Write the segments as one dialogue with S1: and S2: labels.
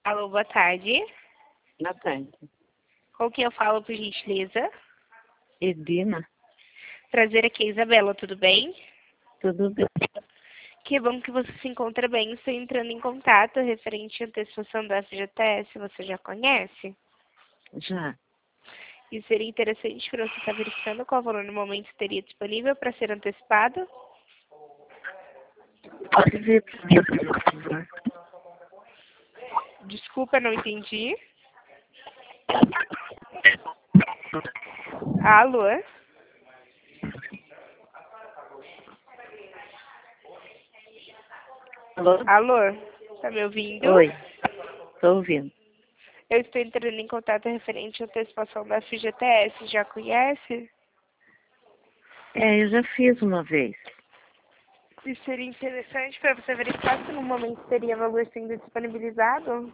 S1: Alô, boa tarde.
S2: Boa tarde.
S1: Com quem eu falo, por gentileza?
S2: Edina,
S1: Prazer, aqui é a Isabela, tudo bem?
S2: tudo bem?
S1: Que bom que você se encontra bem. Estou entrando em contato referente à antecipação do FGTS, você já conhece?
S2: Já.
S1: E seria interessante para você estar verificando qual valor no momento teria disponível para ser antecipado?
S2: Pode ver para mim, por favor.
S1: Desculpa, não entendi. Alô?
S2: Alô?
S1: Alô? Tá me ouvindo?
S2: Oi, estou ouvindo.
S1: Eu estou entrando em contato referente à antecipação do FGTS, já conhece?
S2: Eu já fiz uma vez.
S1: E seria interessante para você verificar se no momento teria valor sendo disponibilizado.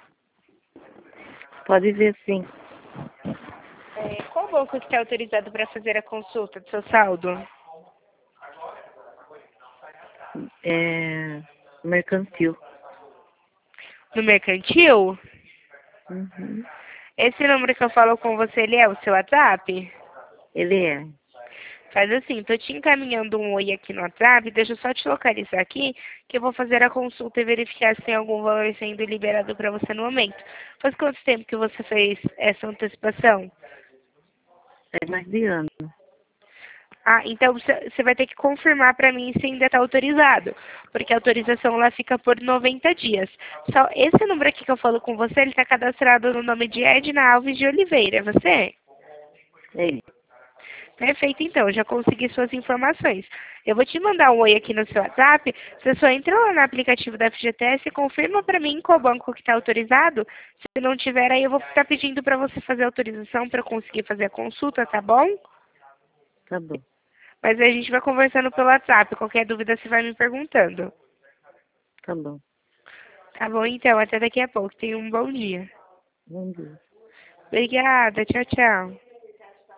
S2: Pode ver sim.
S1: Qual banco está autorizado para fazer a consulta do seu saldo?
S2: Mercantil.
S1: No mercantil?
S2: Uhum.
S1: Esse número que eu falo com você, ele é o seu WhatsApp?
S2: Ele é.
S1: Faz assim, tô te encaminhando um oi aqui no WhatsApp, deixa eu só te localizar aqui, que eu vou fazer a consulta e verificar se tem algum valor sendo liberado para você no momento. Faz quanto tempo que você fez essa antecipação?
S2: É mais de ano.
S1: Ah, então você vai ter que confirmar para mim se ainda está autorizado, porque a autorização lá fica por 90 dias. Só esse número aqui que eu falo com você, ele está cadastrado no nome de Edna Alves de Oliveira, é você?
S2: É.
S1: Perfeito, então, eu já consegui suas informações. Eu vou te mandar um oi aqui no seu WhatsApp, você só entra lá no aplicativo da FGTS e confirma para mim qual banco que está autorizado. Se não tiver, aí eu vou estar pedindo para você fazer a autorização para eu conseguir fazer a consulta, tá bom?
S2: Tá bom.
S1: Mas a gente vai conversando pelo WhatsApp. Qualquer dúvida você vai me perguntando.
S2: Tá bom.
S1: Tá bom, então. Até daqui a pouco. Tenha um bom dia.
S2: Bom dia.
S1: Obrigada. Tchau, tchau.